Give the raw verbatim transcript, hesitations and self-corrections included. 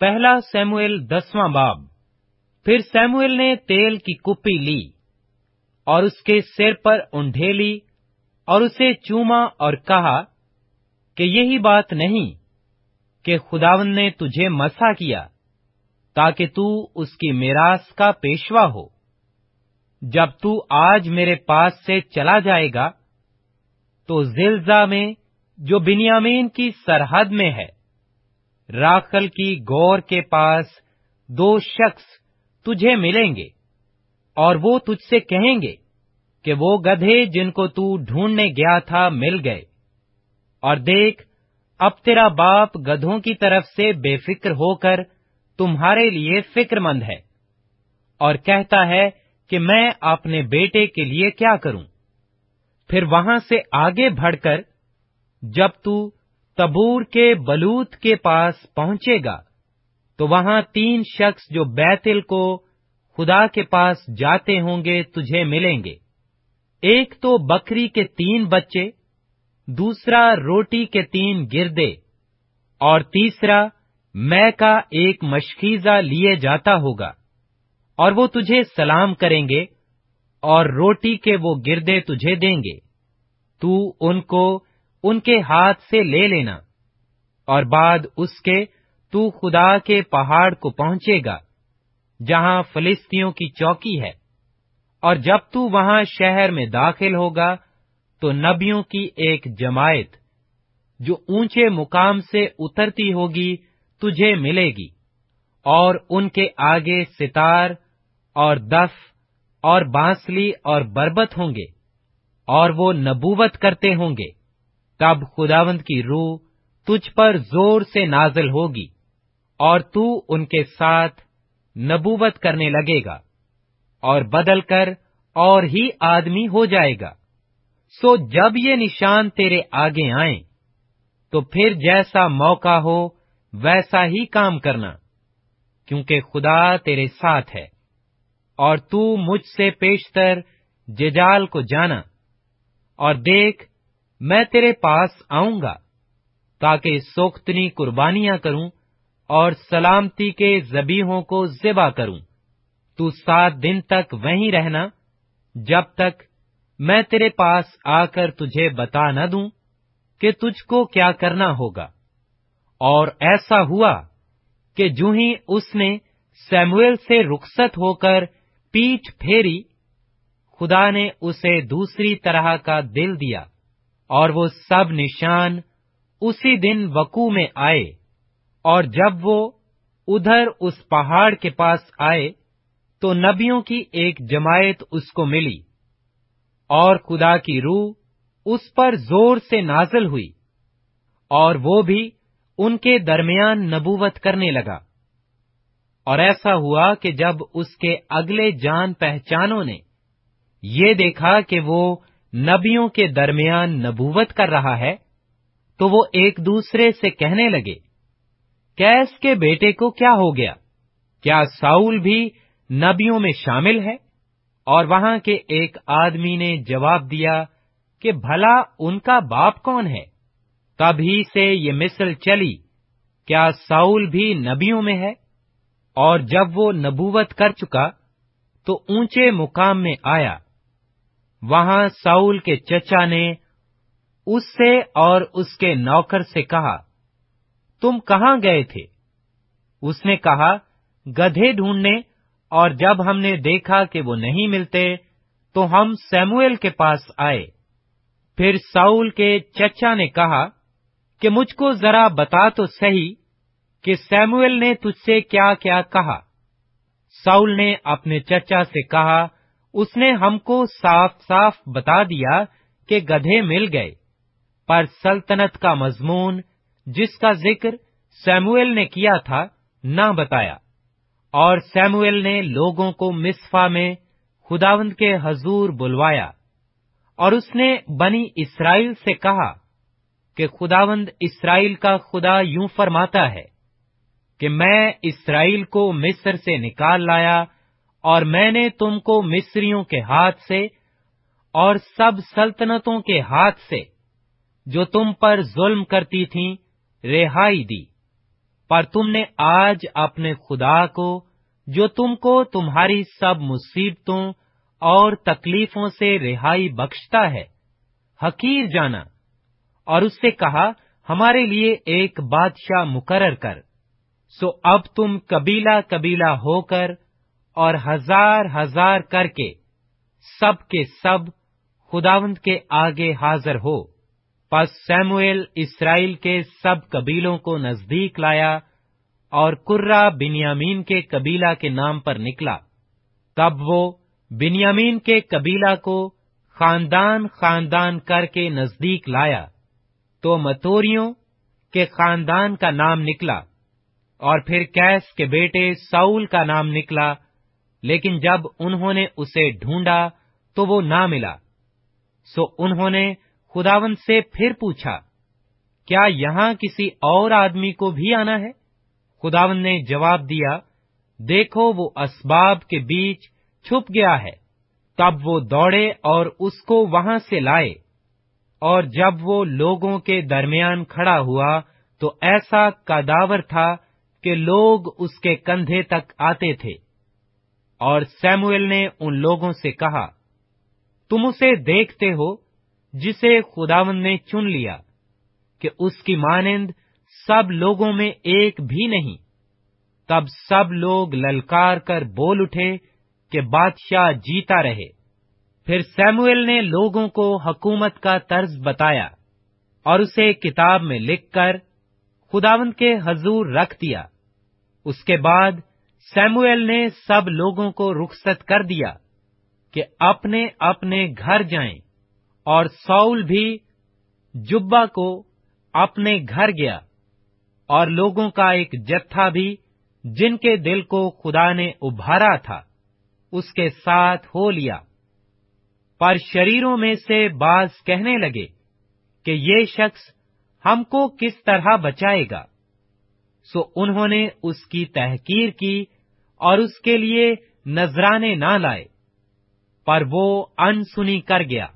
पहला सैमुएल दसवां बाब। फिर सैमुएल ने तेल की कुप्पी ली और उसके सिर पर उंडेली और उसे चूमा और कहा कि यही बात नहीं कि खुदावंद ने तुझे मसा किया ताकि तू उसकी मिरास का पेशवा हो। जब तू आज मेरे पास से चला जाएगा तो जिल्जा में जो बिन्यामीन की सरहद में है, राखल की गौर के पास दो शख्स तुझे मिलेंगे और वो तुझसे कहेंगे कि वो गधे जिनको तू ढूंढने गया था मिल गए। और देख, अब तेरा बाप गधों की तरफ से बेफिक्र होकर तुम्हारे लिए फिक्रमंद है और कहता है कि मैं अपने बेटे के लिए क्या करूं। फिर वहां से आगे बढ़कर जब तू तबूर के बलूत के पास पहुंचेगा तो वहां तीन शख्स जो बैतल को खुदा के पास जाते होंगे तुझे मिलेंगे। एक तो बकरी के तीन बच्चे, दूसरा रोटी के तीन गिरदे और तीसरा मैं का एक मशकीजा लिए जाता होगा। और वो तुझे सलाम करेंगे और रोटी के वो गिरदे तुझे देंगे। तू उनको उनके हाथ से ले लेना और बाद उसके तू खुदा के पहाड़ को पहुंचेगा जहां फिलिस्तियों की चौकी है। और जब तू वहां शहर में दाखिल होगा तो नबियों की एक जमायत जो ऊंचे मुकाम से उतरती होगी तुझे मिलेगी और उनके आगे सितार और दफ और बांसुरी और बरबत होंगे और वो नबूवत करते होंगे। तब खुदावंद की रूह तुझ पर जोर से नाजिल होगी और तू उनके साथ नबूवत करने लगेगा और बदल कर और ही आदमी हो जाएगा। सो जब ये निशान तेरे आगे आएं, तो फिर जैसा मौका हो वैसा ही काम करना, क्योंकि खुदा तेरे साथ है। और तू मुझसे पेशतर जजाल को जाना और देख, मैं तेरे पास आऊंगा ताकि सोख्तनी कुर्बानियां करूं और सलामती के ज़बीहों को ज़िबा करूं। तू सात दिन तक वहीं रहना जब तक मैं तेरे पास आकर तुझे बता न दूं कि तुझको क्या करना होगा। और ऐसा हुआ कि जूं ही उसने सैमुएल से रुखसत होकर पीठ फेरी, खुदा ने उसे दूसरी तरह का दिल दिया और वो सब निशान उसी दिन वकू में आए। और जब वो उधर उस पहाड़ के पास आए तो नबियों की एक जमायत उसको मिली और खुदा की रूह उस पर जोर से नाजिल हुई और वो भी उनके दरमियान नबूवत करने लगा। और ऐसा हुआ कि जब उसके अगले जान पहचानों ने ये देखा कि वो नबियों के दरमियान नबूवत कर रहा है, तो वो एक दूसरे से कहने लगे, कैस के बेटे को क्या हो गया? क्या साउल भी नबियों में शामिल है? और वहां के एक आदमी ने जवाब दिया कि भला उनका बाप कौन है? तभी से ये मिसल चली, क्या साउल भी नबियों में है? और जब वो नबूवत कर चुका तो ऊंचे मुकाम में आया। वहां साउल के चचा ने उससे और उसके नौकर से कहा, तुम कहां गए थे? उसने कहा, गधे ढूंढने, और जब हमने देखा कि वो नहीं मिलते तो हम सैमुएल के पास आए। फिर साउल के चचा ने कहा कि मुझको जरा बता तो सही कि सैमुएल ने तुझसे क्या क्या कहा। साउल ने अपने चचा से कहा, उसने हमको साफ साफ बता दिया कि गधे मिल गए, पर सल्तनत का मजमून जिसका जिक्र सैमुएल ने किया था ना बताया। और सैमुएल ने लोगों को मिस्पा में खुदावंद के हजूर बुलवाया और उसने बनी इस्राएल से कहा कि खुदावंद इस्राएल का खुदा यूं फरमाता है कि मैं इस्राएल को मिस्र से निकाल लाया और मैंने तुमको मिस्रियों के हाथ से और सब सल्तनतों के हाथ से जो तुम पर जुल्म करती थीं रिहाई दी। پر तुम ने आज अपने खुदा को, जो तुमको तुम्हारी सब मुसीबतों और तकलीफों से रिहाई बख्शता है, हकीर जाना और उससे कहा, हमारे लिए एक बादशाह मुकर्रर कर। सो अब तुम कबीला कबीला होकर और हजार हजार करके सब के सब खुदावंद के आगे हाजिर हो। पस सैमुएल इस्राएल के सब कबीलों को नजदीक लाया और कुर्रा बिन्यामीन के कबीला के नाम पर निकला। तब वो बिन्यामीन के कबीला को खानदान खानदान करके नजदीक लाया, तो मतोरियों के खानदान का नाम निकला, और फिर कैस के बेटे साउल का नाम निकला। लेकिन जब उन्होंने उसे ढूंढा तो वो ना मिला। सो उन्होंने खुदावंद से फिर पूछा, क्या यहाँ किसी और आदमी को भी आना है? खुदावंद ने जवाब दिया, देखो वो असबाब के बीच छुप गया है। तब वो दौड़े और उसको वहां से लाए, और जब वो लोगों के दरमियान खड़ा हुआ तो ऐसा कदावर था कि लोग उसके कंधे तक आते थे। और सैमुएल ने उन लोगों से कहा, तुम उसे देखते हो जिसे खुदावंद ने चुन लिया, कि उसकी मानिंद सब लोगों में एक भी नहीं। तब सब लोग ललकार कर बोल उठे कि बादशाह जीता रहे। फिर सैमुएल ने लोगों को हुकूमत का तर्ज बताया और उसे किताब में लिखकर खुदावंद के हजूर रख दिया। उसके बाद सैमुएल ने सब लोगों को रुखसत कर दिया कि अपने अपने घर जाएं, और साउल भी जुब्बा को अपने घर गया, और लोगों का एक जत्था भी जिनके दिल को खुदा ने उभारा था उसके साथ हो लिया। पर शरीरों में से बाज कहने लगे कि ये शख्स हमको किस तरह बचाएगा। सो उन्होंने उसकी तहकीर की और उसके लिए नजराने ना लाए, पर वो अनसुनी कर गया।